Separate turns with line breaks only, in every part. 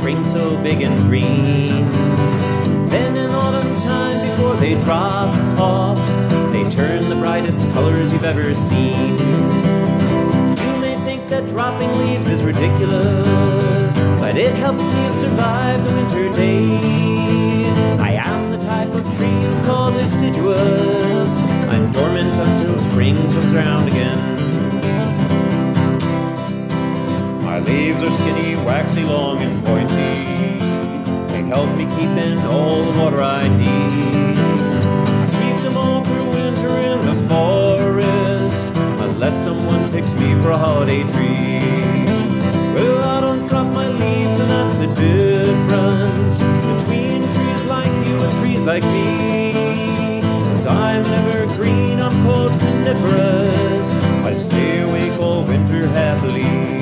spring so big and green. Then in autumn time, before they drop off, they turn the brightest colors you've ever seen. You may think that dropping leaves is ridiculous, but it helps me survive the winter days. I am the type of tree you call deciduous. I'm dormant until spring comes round again. My leaves are skinny, waxy, long and pointy. They help me keep in all the water I need. I keep them all through winter in the forest, unless someone picks me for a holiday tree. Well, I don't drop my leaves, and that's the difference between trees like you and trees like me. 'Cause I'm an evergreen, I'm called coniferous. I stay awake all winter happily.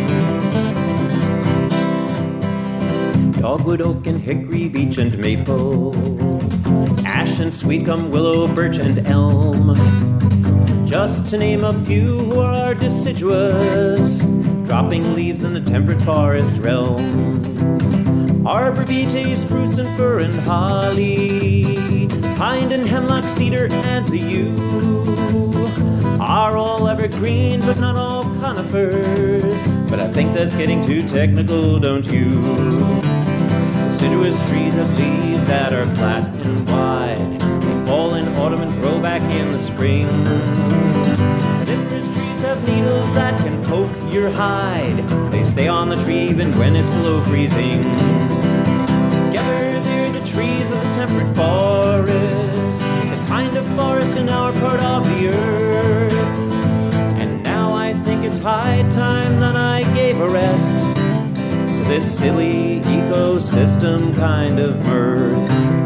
Dogwood, oak, and hickory, beech, and maple, ash and sweet gum, willow, birch, and elm, just to name a few who are deciduous, dropping leaves in the temperate forest realm. Arbor, vitae, spruce, and fir, and holly, pine and hemlock, cedar, and the yew are all evergreen, but not all conifers. But I think that's getting too technical, don't you? Deciduous trees have leaves that are flat and wide. They fall in autumn and grow back in the spring. Coniferous trees have needles that can poke your hide. They stay on the tree even when it's below freezing. Together they're the trees of the temperate forest, the kind of forest in our part of the earth. And now I think it's high time that I gave a rest to this silly ecosystem kind of mirth.